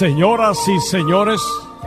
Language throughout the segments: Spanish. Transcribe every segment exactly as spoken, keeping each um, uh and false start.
Señoras y señores,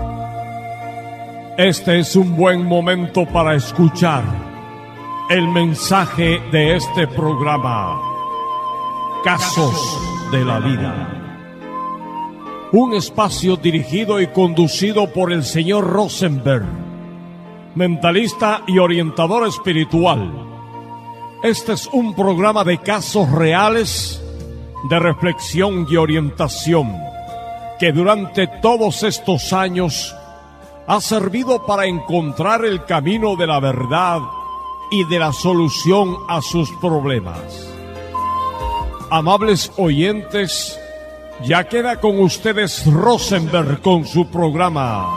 este es un buen momento para escuchar el mensaje de este programa, Casos de la Vida. Un espacio dirigido y conducido por el señor Rosenberg, mentalista y orientador espiritual. Este es un programa de casos reales, de reflexión y orientación, que durante todos estos años ha servido para encontrar el camino de la verdad y de la solución a sus problemas. Amables oyentes, ya queda con ustedes Rosenberg con su programa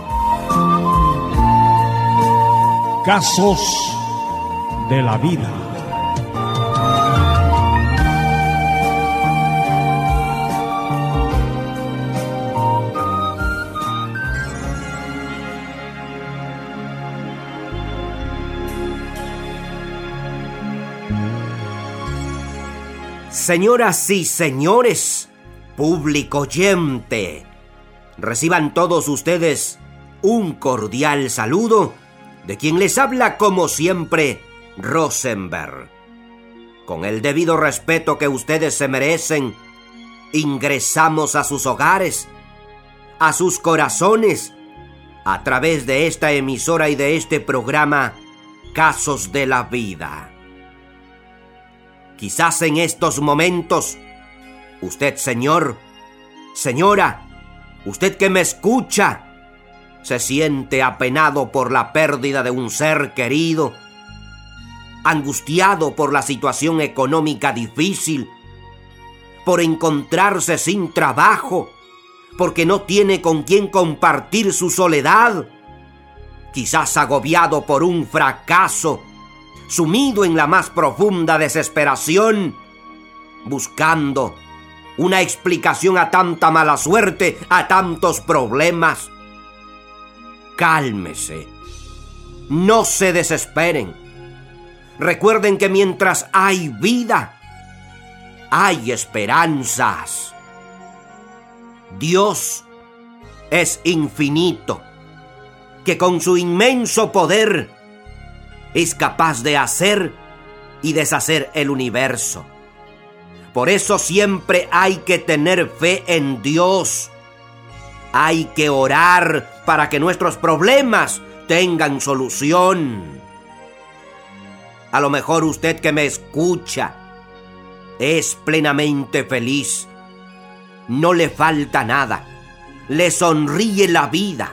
Casos de la Vida. Señoras y señores, público oyente, reciban todos ustedes un cordial saludo de quien les habla como siempre, Rosenberg. Con el debido respeto que ustedes se merecen, ingresamos a sus hogares, a sus corazones, a través de esta emisora y de este programa, Casos de la Vida. Quizás en estos momentos, usted, señor, señora, usted que me escucha, se siente apenado por la pérdida de un ser querido, angustiado por la situación económica difícil, por encontrarse sin trabajo, porque no tiene con quién compartir su soledad, quizás agobiado por un fracaso, sumido en la más profunda desesperación, buscando una explicación a tanta mala suerte, a tantos problemas. Cálmese, no se desesperen. Recuerden que mientras hay vida, hay esperanzas. Dios es infinito, que con su inmenso poder es capaz de hacer y deshacer el universo. Por eso siempre hay que tener fe en Dios. Hay que orar para que nuestros problemas tengan solución. A lo mejor usted que me escucha es plenamente feliz. No le falta nada. Le sonríe la vida.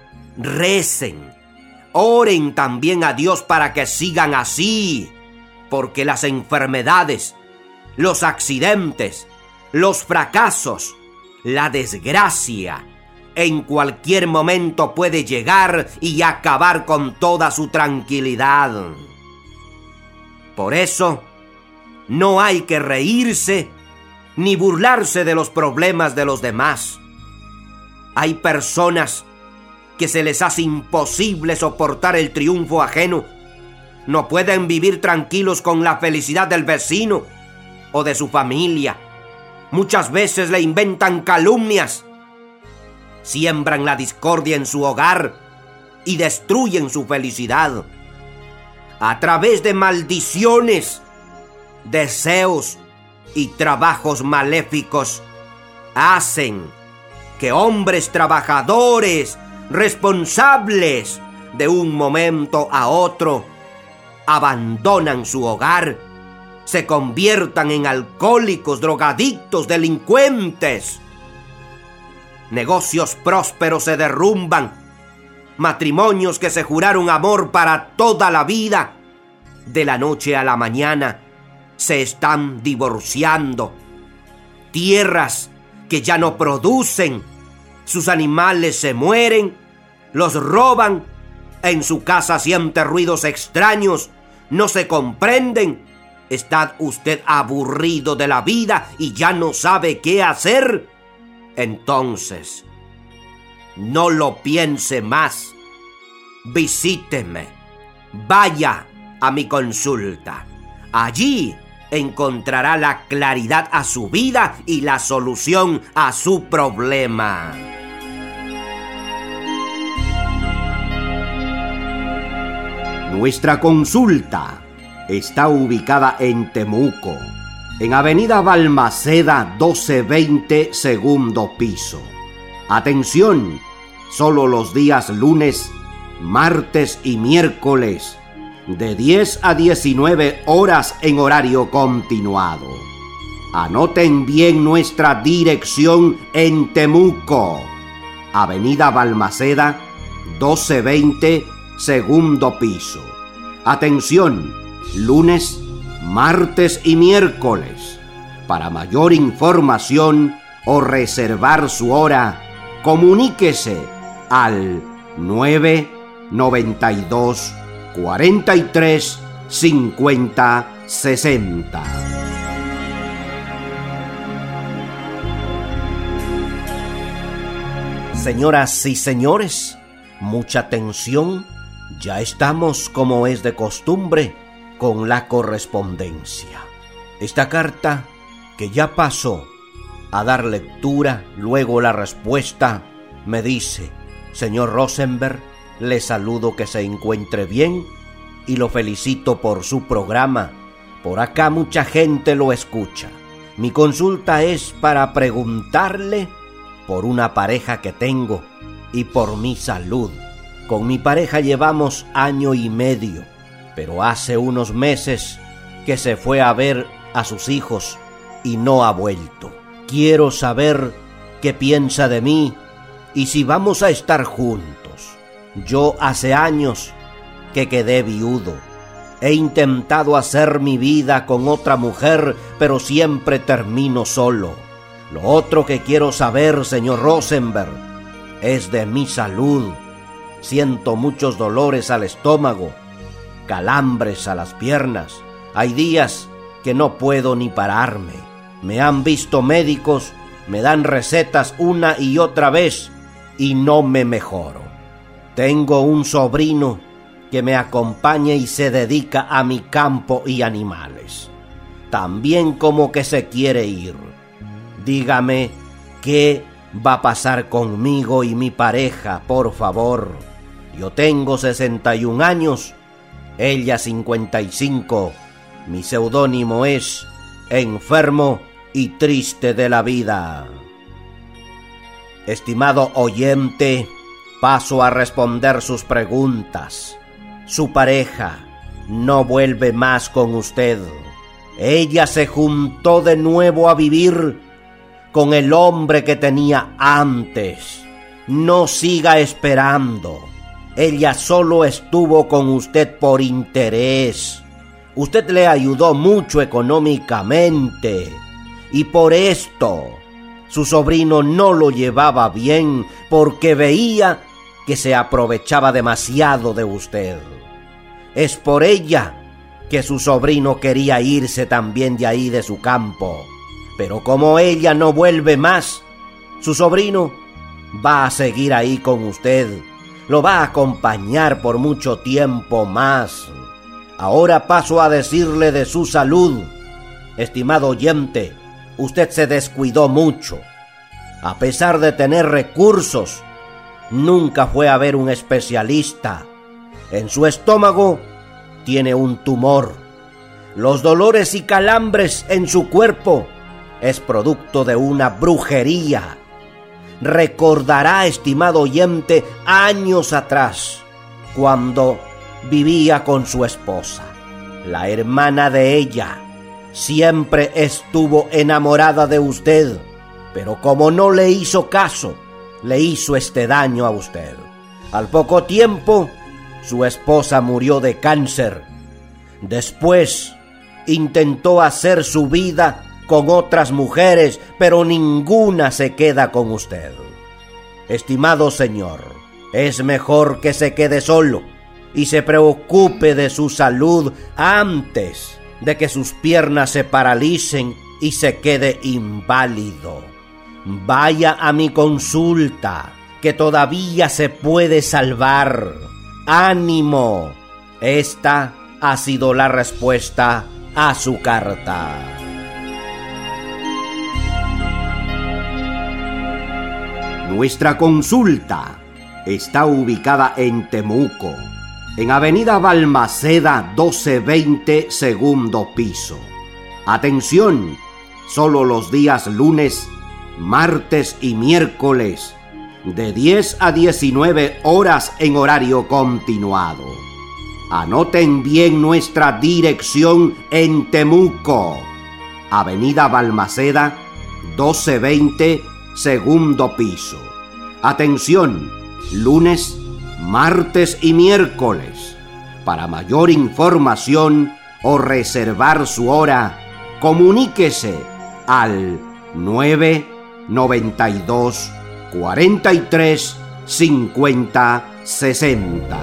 Recen. Oren también a Dios para que sigan así, porque las enfermedades, los accidentes, los fracasos, la desgracia, en cualquier momento puede llegar y acabar con toda su tranquilidad. Por eso, no hay que reírse ni burlarse de los problemas de los demás. Hay personas que se les hace imposible soportar el triunfo ajeno. No pueden vivir tranquilos con la felicidad del vecino o de su familia. Muchas veces le inventan calumnias, siembran la discordia en su hogar y destruyen su felicidad. A través de maldiciones, deseos y trabajos maléficos, hacen que hombres trabajadores, responsables, de un momento a otro, abandonan su hogar, se conviertan en alcohólicos, drogadictos, delincuentes. Negocios prósperos se derrumban, matrimonios que se juraron amor para toda la vida, de la noche a la mañana se están divorciando. Tierras que ya no producen, sus animales se mueren, los roban, en su casa siente ruidos extraños, no se comprenden. ¿Está usted aburrido de la vida y ya no sabe qué hacer? Entonces, no lo piense más. Visíteme, vaya a mi consulta. Allí encontrará la claridad a su vida y la solución a su problema. Nuestra consulta está ubicada en Temuco, en Avenida Balmaceda doce veinte, segundo piso. Atención, solo los días lunes, martes y miércoles, de diez a diecinueve horas en horario continuado. Anoten bien nuestra dirección en Temuco, Avenida Balmaceda doce veinte, segundo piso. Atención, lunes, martes y miércoles. Para mayor información o reservar su hora, comuníquese al nueve noventa y dos, cuarenta y tres, cincuenta, sesenta. Señoras y señores, mucha atención, ya estamos, como es de costumbre, con la correspondencia. Esta carta, que ya pasó a dar lectura, luego la respuesta, me dice: señor Rosenberg, le saludo, que se encuentre bien y lo felicito por su programa. Por acá mucha gente lo escucha. Mi consulta es para preguntarle por una pareja que tengo y por mi salud. Con mi pareja llevamos año y medio, pero hace unos meses que se fue a ver a sus hijos y no ha vuelto. Quiero saber qué piensa de mí y si vamos a estar juntos. Yo hace años que quedé viudo. He intentado hacer mi vida con otra mujer, pero siempre termino solo. Lo otro que quiero saber, señor Rosenberg, es de mi salud. Siento muchos dolores al estómago, calambres a las piernas. Hay días que no puedo ni pararme. Me han visto médicos, me dan recetas una y otra vez y no me mejoro. Tengo un sobrino que me acompaña y se dedica a mi campo y animales. También como que se quiere ir. Dígame qué va a pasar conmigo y mi pareja, por favor. Yo tengo sesenta y un años, ella cincuenta y cinco. Mi seudónimo es Enfermo y Triste de la Vida. Estimado oyente, paso a responder sus preguntas. Su pareja no vuelve más con usted. Ella se juntó de nuevo a vivir con el hombre que tenía antes. No siga esperando. Ella solo estuvo con usted por interés. Usted le ayudó mucho económicamente y por esto su sobrino no lo llevaba bien, porque veía que se aprovechaba demasiado de usted. Es por ella que su sobrino quería irse también de ahí, de su campo. Pero como ella no vuelve más, su sobrino va a seguir ahí con usted. Lo va a acompañar por mucho tiempo más. Ahora paso a decirle de su salud. Estimado oyente, usted se descuidó mucho. A pesar de tener recursos, nunca fue a ver un especialista. En su estómago tiene un tumor. Los dolores y calambres en su cuerpo es producto de una brujería. Recordará, estimado oyente, años atrás, cuando vivía con su esposa. La hermana de ella siempre estuvo enamorada de usted, pero como no le hizo caso, le hizo este daño a usted. Al poco tiempo, su esposa murió de cáncer. Después, intentó hacer su vida con otras mujeres, pero ninguna se queda con usted. Estimado señor, es mejor que se quede solo y se preocupe de su salud antes de que sus piernas se paralicen y se quede inválido. Vaya a mi consulta, que todavía se puede salvar. ¡Ánimo! Esta ha sido la respuesta a su carta. Nuestra consulta está ubicada en Temuco, en Avenida Balmaceda doce veinte, segundo piso. Atención, solo los días lunes, martes y miércoles, de diez a diecinueve horas en horario continuado. Anoten bien nuestra dirección en Temuco, Avenida Balmaceda doce veinte, segundo piso. Atención, lunes, martes y miércoles. Para mayor información o reservar su hora, comuníquese al nueve noventa y dos, cuarenta y tres, cincuenta, sesenta.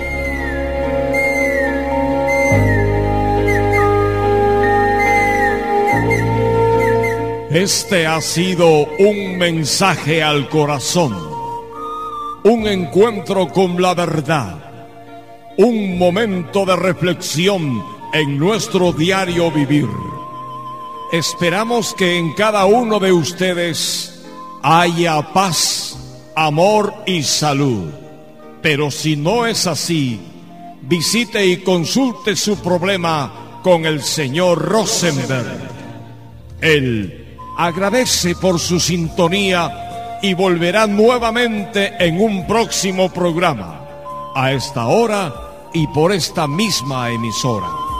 Este ha sido un mensaje al corazón, un encuentro con la verdad, un momento de reflexión en nuestro diario vivir. Esperamos que en cada uno de ustedes haya paz, amor y salud. Pero si no es así, visite y consulte su problema con el señor Rosenberg. Él agradece por su sintonía y volverá nuevamente en un próximo programa, a esta hora y por esta misma emisora.